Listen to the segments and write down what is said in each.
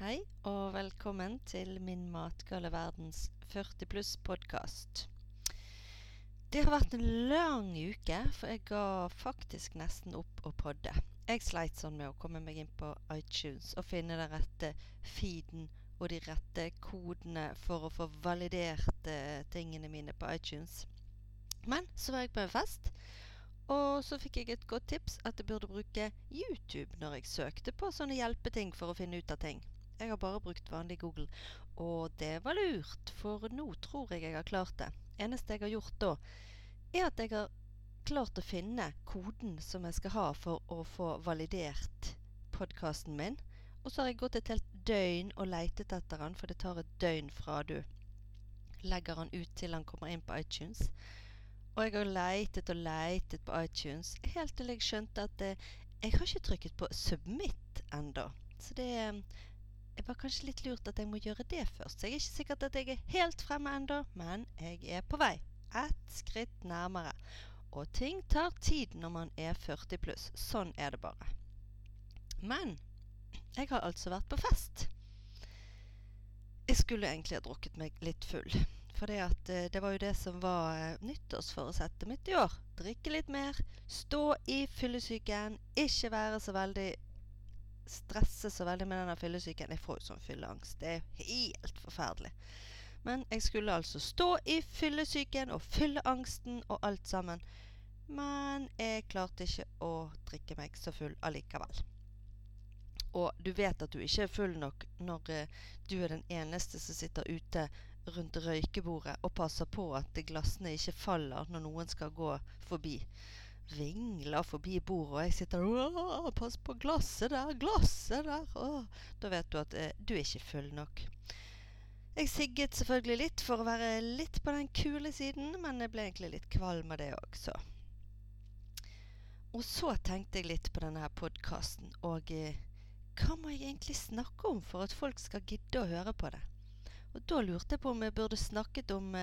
Hei og velkommen til min matgale verdens 40 pluss podcast. Det har vært en lang uke, for jeg ga faktisk nesten opp å podde. Jeg sleit sånn med å komme meg inn på iTunes og finne den rette feeden og de rette kodene for å få validert tingene mine på iTunes. Men så var jeg på en fest, og så fikk jeg et godt tips at jeg burde bruke YouTube når jeg søkte på sånne hjelpeting for å finne ut av ting. Jeg har bare brukt vanlig Google, og det var lurt, for nå tror jeg har klart det. Eneste jeg har gjort da, at jeg har klart å finne koden som jeg skal ha for å få validert podcasten min. Og så har jeg gått et helt døgn og leitet etter den, for det tar et døgn fra du legger den ut til den kommer inn på iTunes. Og jeg har leitet på iTunes, helt til jeg skjønte at jeg har ikke trykket på submit enda. Så det var kanskje litt lurt at jeg må gjøre det først. Så jeg er ikke sikkert at jeg er helt fremme enda, men jeg er på vei. Et skritt nærmere. Og ting tar tid når man er 40 pluss. Sånn er det bare. Men jeg har altså vært på fest. Jeg skulle egentlig ha drukket meg litt full. For det var jo det som var nyttårsforsettet mitt i år. Drikke litt mer, stå i fyllesyken, ikke være så veldig stresse så veldig med denne fyllesyken. Jeg får jo sånn fylleangst. Det er jo helt forferdelig. Men jeg skulle altså stå i fyllesyken og fylleangsten og alt sammen. Men jeg klarte ikke å drikke meg så full allikevel. Og du vet at du ikke er full nok når du er den eneste som sitter ute rundt røykebordet og passer på at glassene ikke faller når noen skal gå forbi. Vingler forbi bordet, og jeg sitter pass på glasset der. Da vet du at du er ikke full nok. Jeg sigget selvfølgelig litt for å være litt på den kule siden, men jeg ble egentlig litt kvalm av det også. Og så tenkte jeg litt på denne her podcasten, og hva må jeg egentlig snakke om for at folk skal gidde å høre på det? Og da lurte jeg på om jeg burde snakket om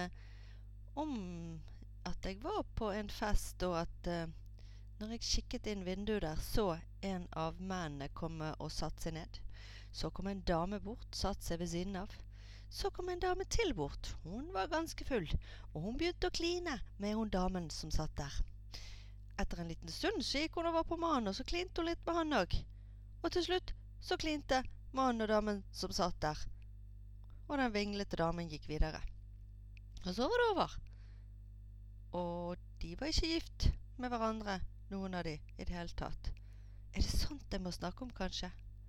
at jeg var på en fest, og at når jeg kikket inn vinduet der, så en av mennene komme og satt seg ned. Så kom en dame bort, satt seg ved siden av. Så kom en dame til bort. Hun var ganske full, og hun begynte å kline med hun damen som satt der. Etter en liten stund så gikk hun over på mannen, og så klinte hun litt med han også. Og til slutt så klinte mannen og damen som satt der. Og den vinglete damen gikk videre. Og så var det over. Og de var ikke gift med hverandre, noen av de, i det hele tatt. Er det sånt jeg må snakke om, kanskje?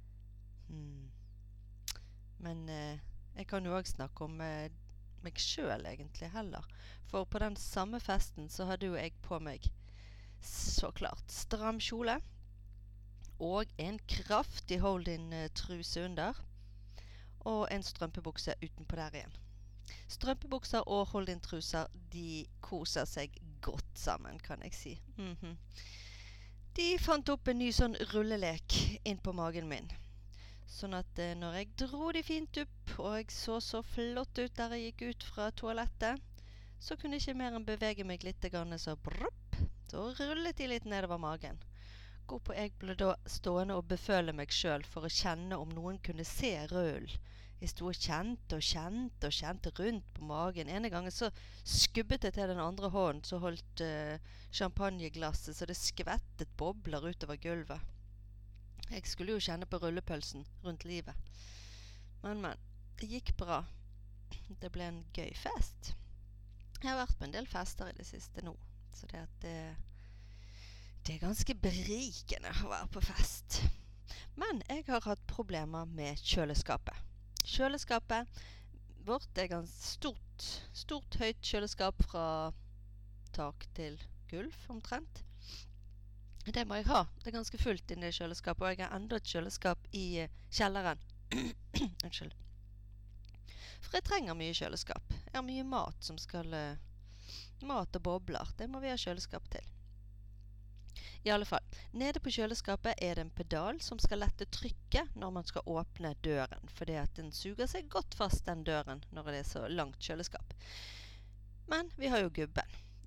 Men jeg kan jo også snakke om meg selv egentlig heller. For på den samme festen så hadde jo jeg på meg så klart stram kjole og en kraftig hold-in-truse under og en strømpebukse utenpå der igjen. Strømpebukser og hold-in-truser, de koser seg godt sammen, kan jeg si. De fant opp en ny sånn rullelek inn på magen min. Sånn at når jeg dro de fint opp, og jeg så flott ut der jeg gikk ut fra toalettet, så kunne jeg ikke mer enn bevege meg litt grann, så rullet de litt nedover magen. Hvorpå jeg ble da stående og beføle meg selv for å kjenne om noen kunne se rullen. Jeg stod og kjente rundt på magen. Ene gangen så skubbet jeg til den andre hånden, så holdt champagneglasset, så det skvettet bobler utover gulvet. Jeg skulle jo kjenne på rullepølsen rundt livet. Men, det gikk bra. Det ble en gøy fest. Jeg har vært på en del fester i det siste nå, så det er ganske berikende å være på fest. Men jeg har hatt problemer med kjøleskapet. Kjøleskapet vårt er ganske stort høyt kjøleskap fra tak til gulv omtrent. Det må jeg ha. Det er ganske fullt inne i kjøleskapet, og jeg har enda et kjøleskap i kjelleren. Unnskyld. For jeg trenger mye kjøleskap. Jeg har mye mat som skal mat og bobler. Det må vi ha kjøleskap til. I alle fall, nede på kjøleskapet er det en pedal som skal lette trykket når man skal åpne døren, fordi at den suger seg godt fast den døren når det er så langt kjøleskap. Men vi har jo gubben.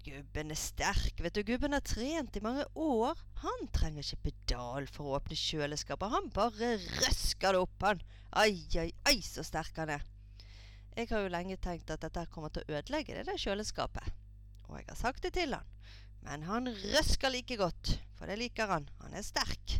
Gubben sterk, vet du, gubben har trent I mange år. Han trenger ikke pedal for å åpne kjøleskapet, han bare røsker det opp, han. Ai, ai, ai, så sterk han Jeg har jo lenge tenkt at dette kommer til å ødelegge det der kjøleskapet. Og jeg har sagt det til han. Men han røsker like godt, for det liker han. Han sterk.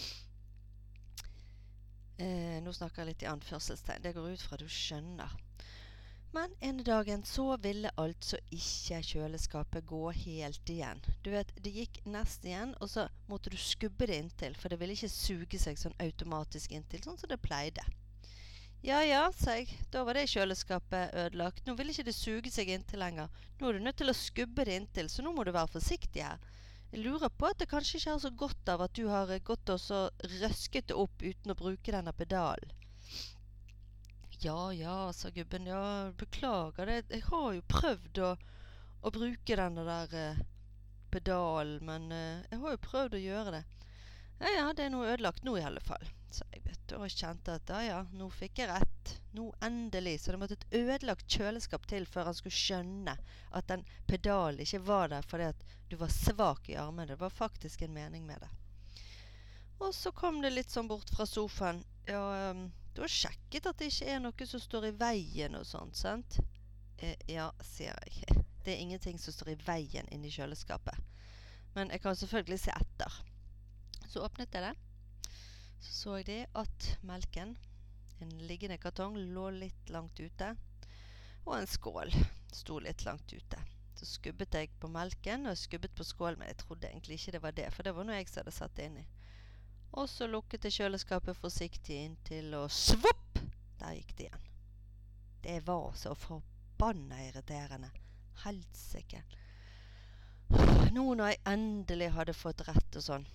Nå snakker jeg litt I anførselstegn. Det går ut fra du skjønner. Men en dagen så ville altså ikke kjøleskapet gå helt igjen. Du vet, det gikk nesten igjen, og så måtte du skubbe det inntil, for det ville ikke suge seg sånn automatisk inntil, sånn som det pleide. Ja, ja, sa jeg. Da var det kjøleskapet ødelagt. Nå vil ikke det suge seg inntil lenger. Nå er du nødt til å skubbe det inntil, så nå må du være forsiktig her. Jeg lurer på at det kanskje ikke så godt av at du har gått og så røsket det opp uten å bruke denne pedalen. Ja, ja, sa gubben. Ja, beklager det. Jeg har jo prøvd å bruke denne der pedalen, men jeg har jo prøvd å gjøre det. Ja, ja, det er noe ødelagt nå I alle fall. Så jeg vet du, og kjente at ja, nå fikk jeg rett. Nå endelig. Så det måtte et ødelagt kjøleskap til før han skulle skjønne at den pedalen ikke var der fordi at du var svak I armen. Det var faktisk en mening med det. Og så kom det litt sånn bort fra sofaen. Ja, du har sjekket at det ikke noe som står I veien og sånt, sant? Ja, sier jeg. Det ingenting som står I veien inne I kjøleskapet. Men jeg kan selvfølgelig se etter. Så åpnet jeg det. Så jeg det at melken, en liggende kartong, lå litt langt ute, og en skål sto litt langt ute. Så skubbet jeg på melken, og skubbet på skål, men jeg trodde egentlig ikke det var det, for det var noe jeg som hadde satt det inn I. Og så lukket jeg kjøleskapet forsiktig inn til, og svopp! Der gikk det igjen. Det var så forbannet irriterende. Helsike. Nå når jeg endelig hadde fått rett og sånn.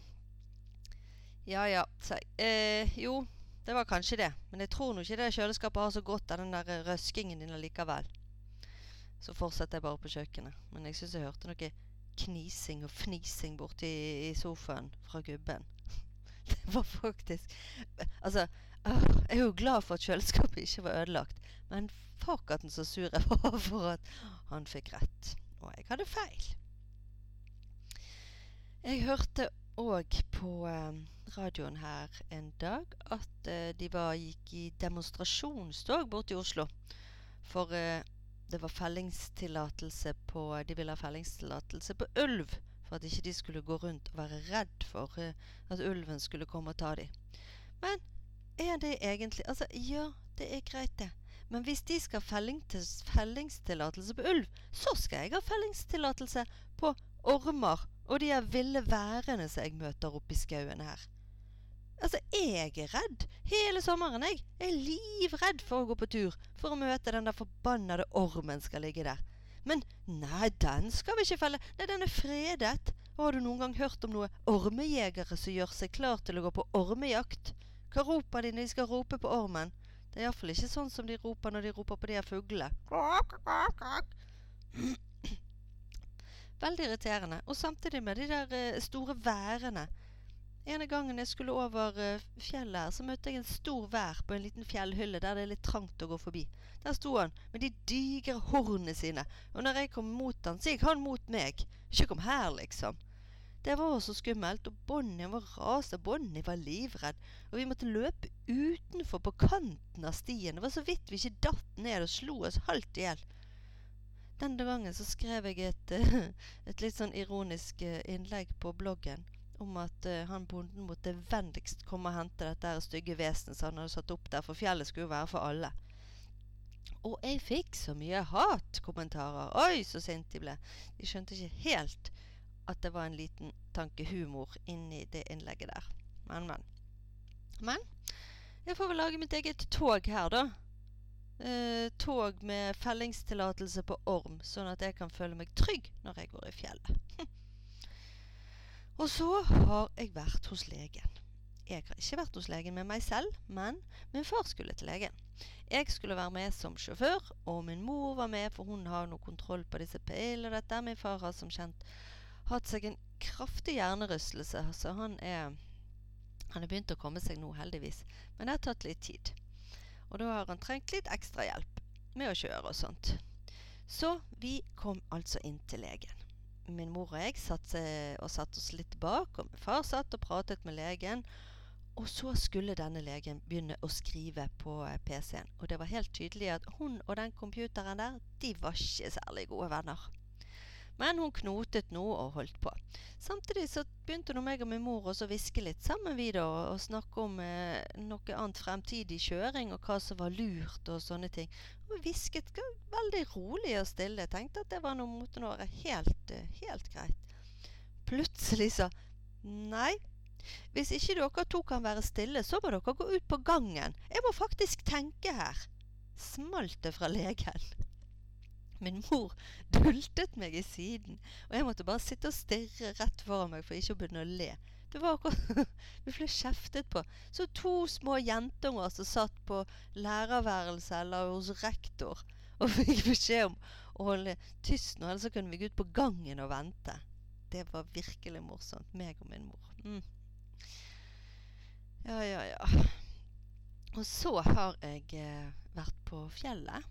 Ja, ja, sa jeg. Jo, det var kanskje det. Men jeg tror nå ikke det kjøleskapet har så godt av den der røskingen din likevel. Så fortsatte jeg bare på kjøkkenet. Men jeg synes jeg hørte noe knising og fnising borte I sofaen fra gubben. Det var faktisk... Altså, jeg er jo glad for at kjøleskapet ikke var ødelagt. Men fakaten så sur jeg var for at han fikk rett. Og jeg hadde feil. Jeg hørte også på radioen her en dag at de gikk I demonstrasjonstog bort I Oslo. For det var fellingstillatelse på... De ville ha fellingstillatelse på ulv. For at ikke de skulle gå rundt og være redd for at ulven skulle komme og ta dem. Men det egentlig... Altså, ja, det greit det. Men hvis de skal ha fellingstillatelse på ulv, så skal jeg ha fellingstillatelse på ormer og de ville værene som jeg møter oppe I skauen her. Altså, jeg redd hele sommeren, jeg. Jeg livredd for å gå på tur, for å møte den der forbannede ormen skal ligge der. Men nei, den skal vi ikke felle. Nei, den fredet. Har du noen gang hørt om noen ormejegere som gjør seg klar til å gå på ormejakt? Hva roper de når de skal rope på ormen? Det I hvert fall ikke sånn som de roper når de roper på de her fuglene. Veldig irriterende. Og samtidig med de der store værene. En gangen jeg skulle over fjellet her, så møtte jeg en stor vær på en liten fjellhylle der det litt trangt å gå forbi. Der sto han med de digre hornene sine, og når jeg kom mot han, så gikk han mot meg. Ikke kom her, liksom. Det var så skummelt, og Bonnie var raset, Bonnie var livredd, og vi måtte løpe utenfor på kanten av stien. Det var så vidt vi ikke datt ned og slo oss halvt ihjel. Denne gangen så skrev jeg et litt sånn ironisk innlegg på bloggen, om at han bonden måtte vennligst komme og hente dette stygge vesenet som han hadde satt opp der, for fjellet skulle jo være for alle. Og jeg fikk så mye hat-kommentarer. Oi, så sint de ble. De skjønte ikke helt at det var en liten tanke humor inni det innlegget der. Men, jeg får vel lage mitt eget tog her da. Tog med fellingstillatelse på orm, sånn at jeg kan føle meg trygg når jeg går I fjellet. Og så har jeg vært hos legen. Jeg har ikke vært hos legen med meg selv, men min far skulle til legen. Jeg skulle være med som sjåfør, og min mor var med, for hun har noe kontroll på disse piller og dette. Min far har som kjent hatt seg en kraftig hjernerystelse, så han begynt å komme seg nå heldigvis. Men det har tatt litt tid. Og da har han trengt litt ekstra hjelp med å kjøre og sånt. Så vi kom altså inn til legen. min mor og jeg satt oss litt bak, og min far satt og pratet med legen, og så skulle denne legen begynne å skrive på PC-en. Og det var helt tydelig at hun og den computeren der, de var ikke særlig gode venner. Men hun knotet noe og holdt på. Samtidig så begynte nå meg og min mor også å viske litt sammen videre og snakke om noe annet fremtidig kjøring og hva som var lurt og sånne ting. Og vi visket veldig rolig og stille. Jeg tenkte at det var noe måte å være helt greit. Plutselig så, nei, hvis ikke dere to kan være stille, så må dere gå ut på gangen. Jeg må faktisk tenke her. Smalt det fra legen. Min mor dultet meg i siden, og jeg måtte bare sitte og stirre rett foran meg for ikke å begynne å le. Det var akkurat, vi ble kjeftet på. Så 2 små jentunger som satt på lærerværelse eller hos rektor, og fikk beskjed om å holde tyst nå, ellers så kunne vi gå ut på gangen og vente. Det var virkelig morsomt, meg og min mor. Ja. Og så har jeg vært på fjellet.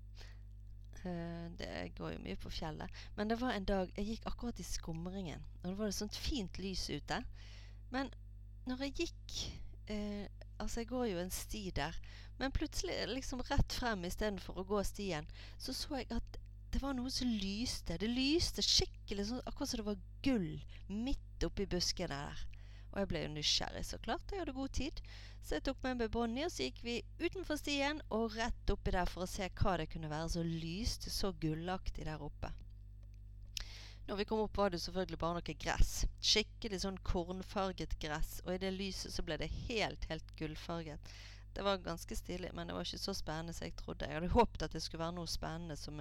Det går jo mye på fjellet. Men det var en dag, jeg gikk akkurat i skumringen, og det var et sånt fint lys ute. Men når jeg gikk, altså jeg går jo en sti der, men plutselig liksom rett frem i stedet for å gå stien, så jeg at det var noe som lyste. Det lyste skikkelig, sånn, akkurat som det var gull midt oppi buskene der. Og jeg ble jo nysgjerrig, så klart. Jeg hadde god tid. Så jeg tok med Bonnie, og så gikk vi utenfor stien og rett oppi der for å se hva det kunne være så lyst, så gullaktig der oppe. Når vi kom opp var det selvfølgelig bare noe gress. Skikkelig sånn kornfarget gress, og i det lyset så ble det helt gullfarget. Det var ganske stilig, men det var ikke så spennende som jeg trodde. Jeg hadde håpet at det skulle være noe spennende som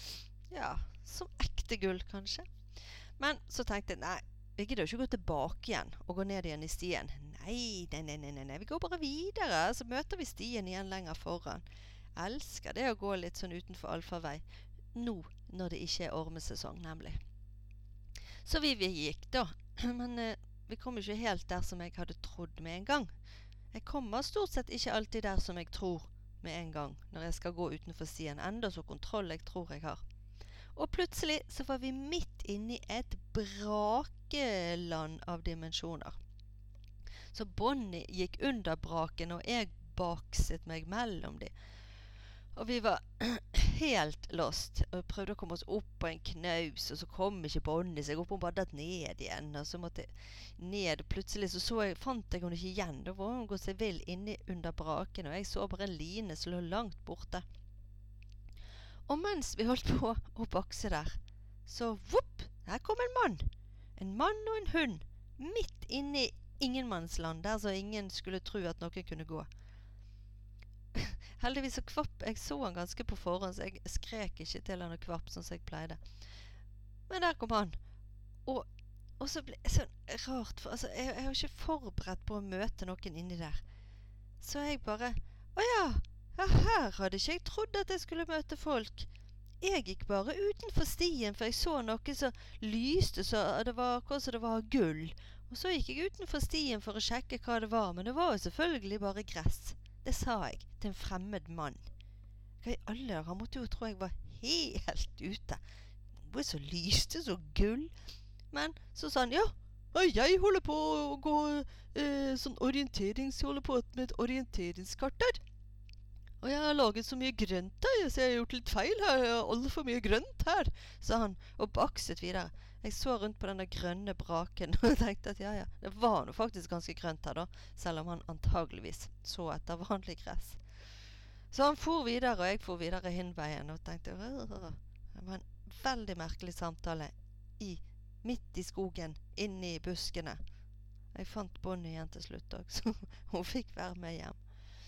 som ekte gull kanskje. Men så tenkte jeg, nei, vi gidder jo ikke gå tilbake igjen og gå ned igjen i stien. Nei, vi går bare videre, så møter vi stien igjen lenger foran. Elsker det å gå litt sånn utenfor allfarvei. Nå, når det ikke er ormesesong, nemlig. Så vi gikk da, men vi kom ikke helt der som jeg hadde trodd med en gang. Jeg kommer stort sett ikke alltid der som jeg tror med en gang, når jeg skal gå utenfor stien, enda så kontroll jeg tror jeg har. Og plutselig så var vi midt inne i et brakeland av dimensjoner. Så Bonnie gikk under braken, og jeg bakset meg mellom de. Og vi var helt lost, og prøvde å komme oss opp på en knaus, og så kom ikke Bonnie, så jeg opp og bare datt ned igjen, og så måtte jeg ned. Plutselig fant jeg henne ikke igjen, da var hun gått seg vill inne under braken, og jeg så bare en line som lå langt borte. Og mens vi holdt på å bakse der, så vopp, her kom en mann. En mann og en hund, midt inne i ingenmannsland, der så ingen skulle tro at noen kunne gå. Heldigvis så kvapp, jeg så han ganske på forhånd, så jeg skrek ikke til han og kvapp, sånn som jeg pleide. Men der kom han, og så ble det sånn rart, for altså, jeg var ikke forberedt på å møte noen inni der. Så jeg bare, ja, her hadde ikke jeg trodd at jeg skulle møte folk. Jeg gikk bare utenfor stien, for jeg så noe som lyste, så det var akkurat som det var gull. Og så gikk jeg utenfor stien for å sjekke hva det var, men det var jo selvfølgelig bare gress. Det sa jeg til en fremmed mann. Hva i alle der? Han måtte jo tro jeg var helt ute. Noe som lyste, så gull. Men så sa han, ja, jeg holder på å gå sånn jeg holder på med et orienteringskart der. Og jeg har laget så mye grønt her, så jeg har gjort litt feil her, jeg har altfor mye grønt her, sa han, og bakset videre. Jeg så rundt på denne grønne braken, og tenkte at ja, det var noe faktisk ganske grønt her da, selv om han antageligvis så etter vanlig gress. Så han for videre, og jeg for videre hinveien, og tenkte, det var en veldig merkelig samtale midt i skogen, inne i buskene. Jeg fant Bonnie igjen til slutt også, så hun fikk være med hjem.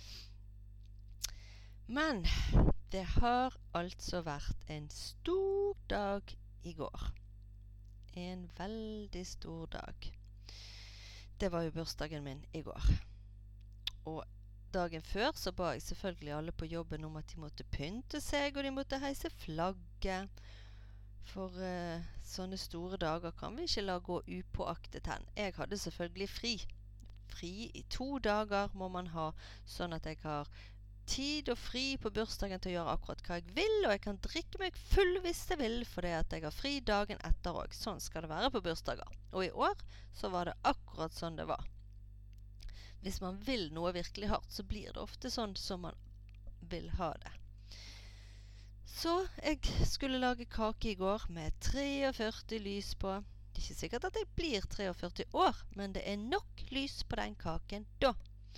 Men det har altså vært en stor dag i går. En veldig stor dag. Det var jo bursdagen min i går. Og dagen før så ba jeg selvfølgelig alle på jobben om at de måtte pynte seg, og de måtte heise flagget. For sånne store dager kan vi ikke la gå upåaktet hen. Jeg hadde selvfølgelig fri. Fri i 2 dager må man ha, sånn at jeg har tid og fri på bursdagen til å gjøre akkurat hva jeg vil, og jeg kan drikke meg full hvis jeg vil, fordi at jeg har fri dagen etter også. Sånn skal det være på bursdager. Og i år så var det akkurat sånn det var. Hvis man vil noe virkelig hardt, så blir det ofte sånn som man vil ha det. Så jeg skulle lage kake i går med 43 lys på. Det er ikke sikkert at jeg blir 43 år, men det er nok lys på den kaken da.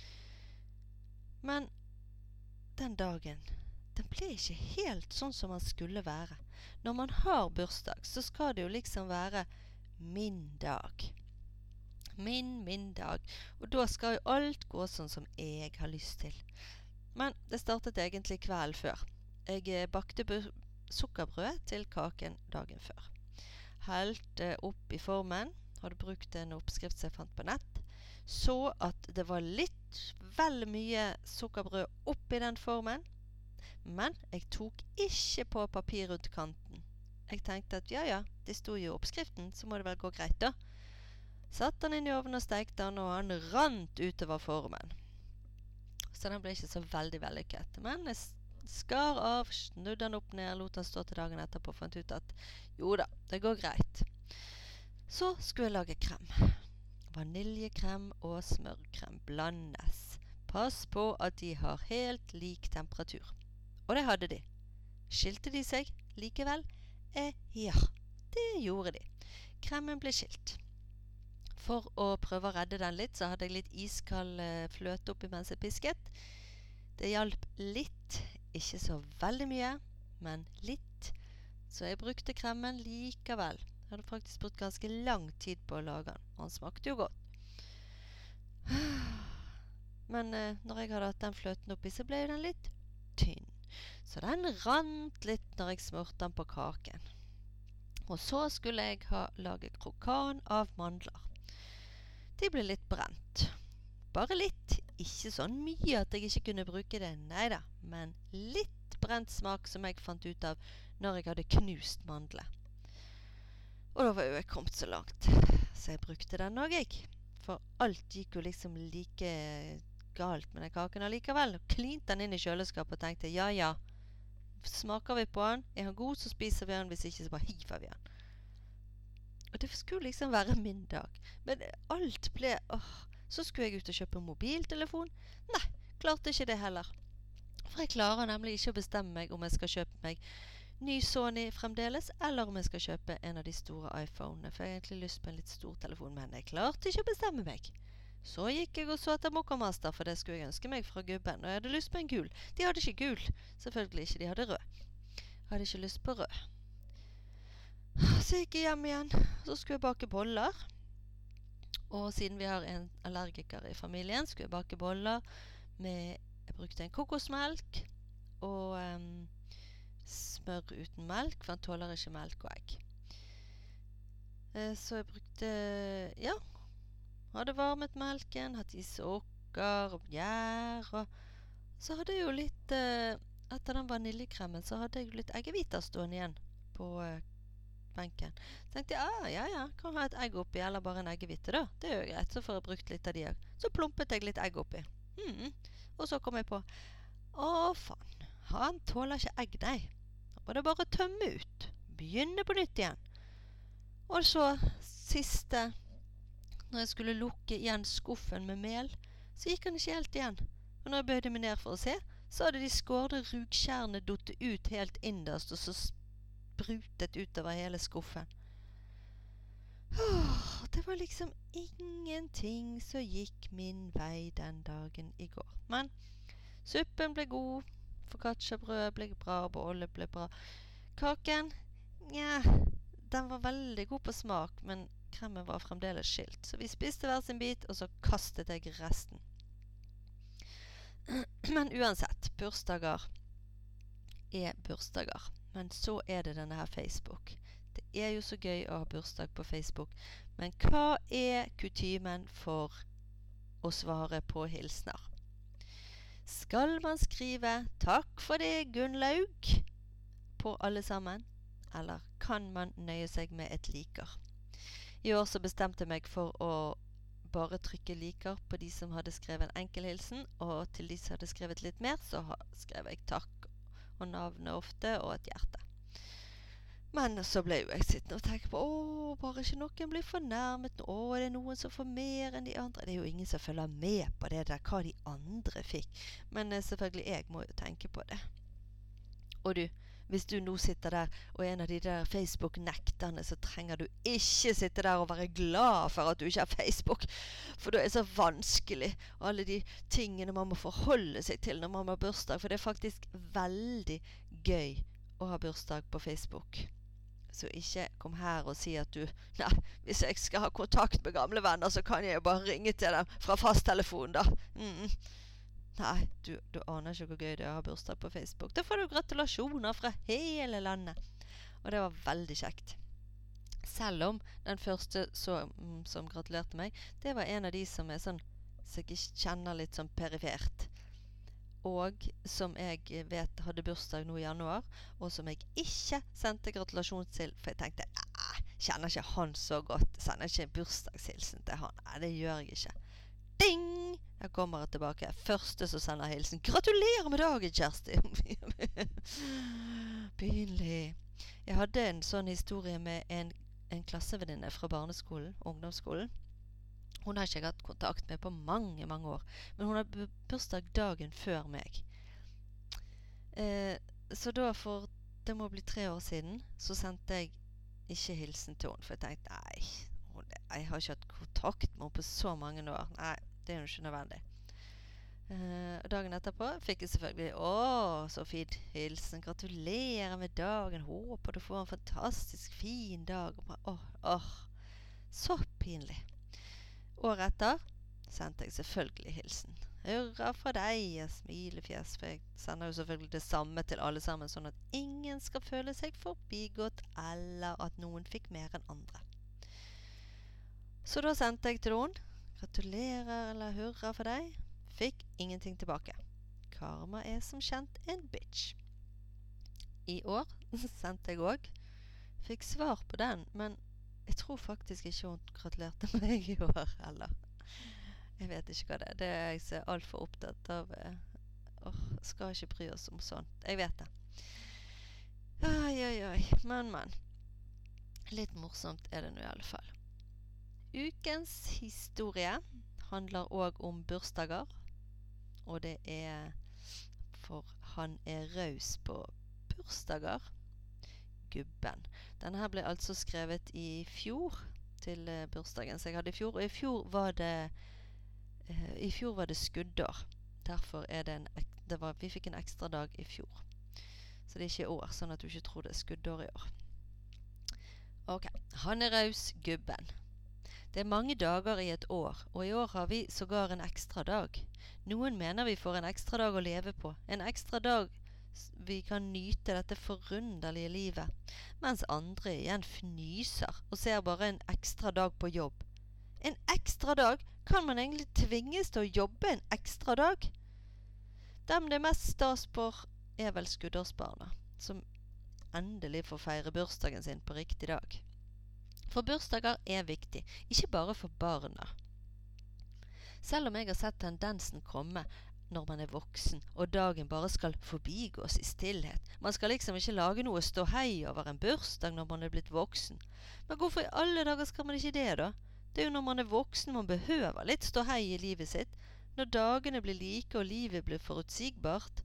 Men den dagen, den ble ikke helt sånn som man skulle være. Når man har bursdag, så skal det jo liksom være min dag. Min dag. Og da skal jo alt gå sånn som jeg har lyst til. Men det startet egentlig kvelden før. Jeg bakte sukkerbrød til kaken dagen før. Helte opp i formen, hadde brukt en oppskrift som jeg fant på nett, så at det var litt vel mye sukkerbrød oppi den formen, men jeg tok ikke på papir rundt kanten. Jeg tenkte at ja, det stod jo i oppskriften, så må det vel gå greit da. Satt den inn i ovnen og stekte den, og han rant utover formen. Så den ble ikke så veldig vellykket. Men jeg skar av, snudde den opp ned, lot den stå til dagen etterpå, og fant ut at jo da, det går greit. Så skulle jeg lage krem. Vaniljekrem og smørkrem blandes. Pass på at de har helt lik temperatur. Og det hadde de. Skilte de seg likevel? Ja, det gjorde de. Kremen ble skilt. For å prøve å redde den litt, så hadde jeg litt iskald fløte oppi mens jeg pisket. Det hjalp litt, ikke så veldig mye, men litt. Så jeg brukte kremen likevel. Jeg hadde faktisk brukt ganske lang tid på å lage den. Han smakte jo godt. Men når jeg hadde hatt den fløten oppi, så ble den litt tynn. Så den rant litt når jeg smurte den på kaken. Og så skulle jeg lage krokan av mandler. De ble litt brent. Bare litt. Ikke sånn mye at jeg ikke kunne bruke det. Neida, men litt brent smak som jeg fant ut av når jeg hadde knust mandler. Og da var jo jeg kommet så langt, så jeg brukte den også jeg. For alt gikk jo liksom like galt med den kaken allikevel. Og klinte den inn i kjøleskapet og tenkte, ja, smaker vi på den? Er han god, så spiser vi den, hvis ikke så bare hiver vi den. Og det skulle liksom være min dag. Men alt ble, så skulle jeg ut og kjøpe mobiltelefon. Nei, klarte ikke det heller. For jeg klarer nemlig ikke å bestemme meg om jeg skal kjøpe meg ny Sony fremdeles, eller om jeg skal kjøpe en av de store iPhonene, for jeg har egentlig lyst på en litt stor telefon, men jeg klarte ikke å bestemme meg. Så gikk jeg og så etter Mokkamaster, for det skulle jeg ønske meg fra gubben, og jeg hadde lyst på en gul. De hadde ikke gul, selvfølgelig ikke, de hadde rød. Jeg hadde ikke lyst på rød. Så gikk jeg hjem igjen, så skulle jeg bake boller, og siden vi har en allergiker i familien, skulle jeg bake boller med, jeg brukte en kokosmelk, og smør uten melk, for han tåler ikke melk og egg. Så jeg brukte, hadde varmet melken, hatt i sukker og gjær, og så hadde jeg jo litt, etter den vaniljekremen, så hadde jeg jo litt eggehviter stående igjen på benken. Så tenkte jeg, kan ha et egg oppi, eller bare en eggehvite da. Det er jo greit, så får jeg brukt litt av de egg. Så plumpet jeg litt egg oppi. Og så kom jeg på, faen, han tåler ikke egg, nei. Og det bare å tømme ut. Begynne på nytt igjen. Og så siste, når jeg skulle lukke igjen skuffen med mel, så gikk han ikke helt igjen. Og når jeg bøyde meg ned for å se, så hadde de skårde rugskjærene dottet ut helt innerst, og så sprutet utover hele skuffen. Det var liksom ingenting som gikk min vei den dagen i går. Men suppen ble god, focacciabrød ble bra, bolle ble bra. Kaken, den var veldig god på smak, men kremen var fremdeles skilt. Så vi spiste hver sin bit, og så kastet jeg resten. Men uansett, bursdager er bursdager. Men så er det denne her Facebook. Det er jo så gøy å ha bursdag på Facebook. Men hva er kutymen for å svare på hilsner? Skal man skrive 'Takk for det, Gunnlaug' på alle sammen? Eller kan man nøye seg med et liker? I år så bestemte jeg meg for å bare trykke liker på de som hadde skrevet en enkel hilsen, og til de som hadde skrevet litt mer, så skrev jeg takk og navnet ofte og et hjerte. Men så ble jo jeg sittende og tenke på, bare ikke noen blir fornærmet, det noen som får mer enn de andre. Det er jo ingen som følger med på det der, hva de andre fikk. Men selvfølgelig, jeg må jo tenke på det. Og du, hvis du nå sitter der og er en av de der Facebook-nekterne, så trenger du ikke sitte der og være glad for at du ikke har Facebook, for det er så vanskelig, alle de tingene man må forholde seg til når man har bursdag, for det er faktisk veldig gøy å ha bursdag på Facebook. Så ikke kom her og si at du, nei, hvis jeg skal ha kontakt med gamle venner, så kan jeg jo bare ringe til dem fra fasttelefonen da. Nei, du aner ikke hvor gøy det er å ha bursdag på Facebook. Da får du gratulasjoner fra hele landet. Og det var veldig kjekt. Selv om den første som gratulerte meg, det var en av de som er sånn, så jeg kjenner litt sånn perifert. Og som jeg vet hadde bursdag nå i januar, og som jeg ikke sendte gratulasjon til, for jeg tenkte, kjenner ikke han så godt, sender ikke bursdagshilsen til han. Nei, det gjør jeg ikke. Ding! Jeg kommer tilbake. Første som sender hilsen. Gratulerer med dagen, Kjersti! Pinlig. Jeg hadde en sånn historie med en klassevenninne fra barneskolen, ungdomsskolen. Hun har ikke hatt kontakt med på mange, mange år. Men hun har bursdag dagen før meg. Så da det må bli 3 år siden, så sendte jeg ikke hilsen til henne. For jeg tenkte, jeg har ikke hatt kontakt med henne på så mange år. Nei, det er jo ikke nødvendig. Dagen etterpå fikk jeg selvfølgelig, så fin hilsen. Gratulerer med dagen. Håper du får en fantastisk fin dag. Så pinlig. Året etter sendte jeg selvfølgelig hilsen. Hurra for deg, smilefjes, for jeg sender jo selvfølgelig det samme til alle sammen, sånn at ingen skal føle seg forbigått, eller at noen fikk mer enn andre. Så da sendte jeg til noen, gratulerer eller hurra for deg, fikk ingenting tilbake. Karma er som kjent en bitch. I år sendte jeg også, fikk svar på den, men jeg tror faktisk ikke hun gratulerte meg i år heller. Jeg vet ikke hva det er. Det er jeg så alt for opptatt av. Skal ikke bry oss om sånt. Jeg vet det. Men. Litt morsomt er det nå i alle fall. Ukens historie handler også om bursdager. Og det er for han er raus på bursdager. Gubben. Denne her ble altså skrevet i fjor til bursdagen som jeg hadde i fjor, og i fjor var det skuddår. Derfor er vi fikk en ekstra dag i fjor. Så det er ikke i år, sånn at du ikke tror det er skuddår i år. Ok, han er raus, gubben. Det er mange dager i et år, og i år har vi sågar en ekstra dag. Noen mener vi får en ekstra dag å leve på, en ekstra dag vi kan nyte dette forunderlige livet, mens andre igjen fnyser og ser bare en ekstra dag på jobb. En ekstra dag? Kan man egentlig tvinges til å jobbe en ekstra dag? Dem det mest stas på er vel skuddårsbarna, som endelig får feire bursdagen sin på riktig dag. For bursdager er viktig, ikke bare for barna. Selv om jeg har sett tendensen komme når man er voksen, og dagen bare skal forbigås i stillhet. Man skal liksom ikke lage noe ståhei over en bursdag når man er blitt voksen. Men hvorfor i alle dager skal man ikke det da? Det er jo når man er voksen man behøver litt ståhei i livet sitt, når dagene blir like og livet blir forutsigbart.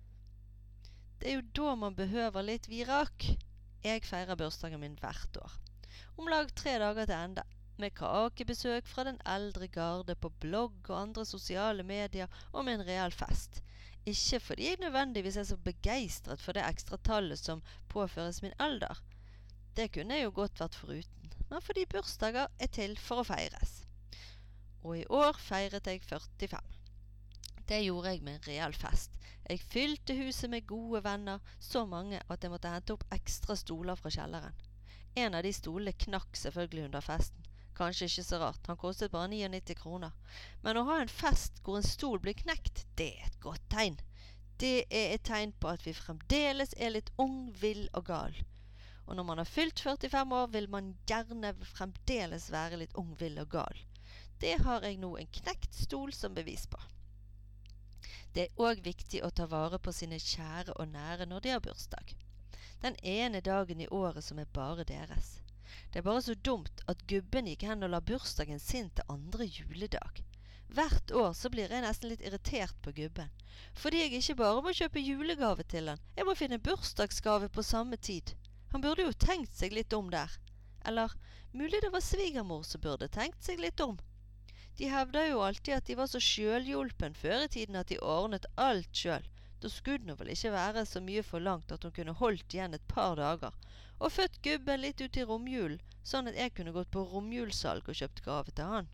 Det er jo da man behøver litt virak. Jeg feirer bursdagen min hvert år. Om lag 3 dager til ende, med kakebesøk fra den eldre garde på blogg og andre sosiale medier og med en real fest. Ikke fordi jeg nødvendigvis er så begeistret for det ekstra tallet som påføres min alder. Det kunne jeg jo godt vært foruten, men fordi bursdager er til for å feires. Og i år feiret jeg 45. Det gjorde jeg med en real fest. Jeg fylte huset med gode venner, så mange at jeg måtte hente opp ekstra stoler fra kjelleren. En av de stolene knakk selvfølgelig under festen. Kanskje ikke så rart, han kostet bare 99 kroner. Men å ha en fest hvor en stol blir knekt, det er et godt tegn. Det er et tegn på at vi fremdeles er litt ung, vill og gal. Og når man har fylt 45 år, vil man gjerne fremdeles være litt ung, vill og gal. Det har jeg nå en knekt stol som bevis på. Det er også viktig å ta vare på sine kjære og nære når de har bursdag. Den ene dagen i året som er bare deres. Det er bare så dumt at gubben gikk hen og la bursdagen sin til andre juledag. Hvert år så blir jeg nesten litt irritert på gubben, fordi jeg ikke bare må kjøpe julegave til han, jeg må finne bursdagsgave på samme tid. Han burde jo tenkt seg litt om der. Eller, mulig det var svigermor som burde tenkt seg litt om. De hevder jo alltid at de var så selvhjulpen før i tiden at de ordnet alt selv. Da skulle det vel ikke være så mye forlangt at hun kunne holdt igjen et par dager, og født gubben litt ut i romjulen, sånn at jeg kunne gått på romjulsalg og kjøpt gave til han.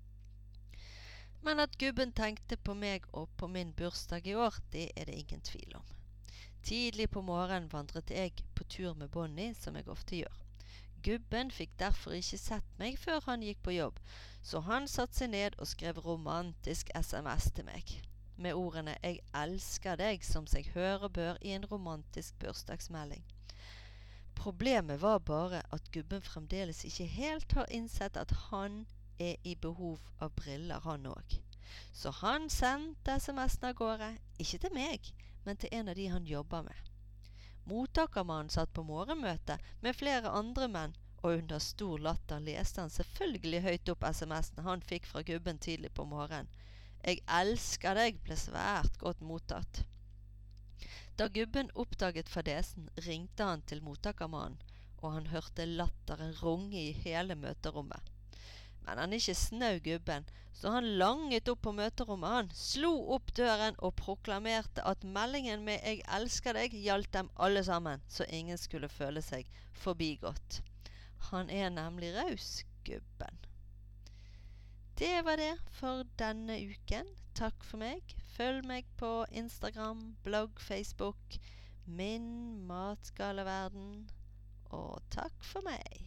Men at gubben tenkte på meg og på min bursdag i år, det er det ingen tvil om. Tidlig på morgenen vandret jeg på tur med Bonnie, som jeg ofte gjør. Gubben fikk derfor ikke sett meg før han gikk på jobb, så han satte seg ned og skrev romantisk SMS til meg, med ordene «Jeg elsker deg» som seg hører bør i en romantisk bursdagsmelding. Problemet var bare at gubben fremdeles ikke helt har innsett at han er i behov av briller han også. Så han sendte SMS-en av gårde, ikke til meg, men til en av de han jobber med. Mottakermannen satt på morgenmøte med flere andre menn, og under stor latter leste han selvfølgelig høyt opp SMS-en han fikk fra gubben tidlig på morgenen. «Jeg elsker deg» ble svært godt mottatt. Da gubben oppdaget fadesen, ringte han til mottakermannen, og han hørte latteren runge i hele møterommet. Men han ikke snau gubben, så han langet opp på møterommet han, slo opp døren og proklamerte at meldingen med «Jeg elsker deg» gjaldt dem alle sammen, så ingen skulle føle seg forbigått. Han er nemlig raus, gubben. Det var det for denne uken. Takk for meg. Følg meg på Instagram, blogg, Facebook, Min matgale verden, og takk for meg.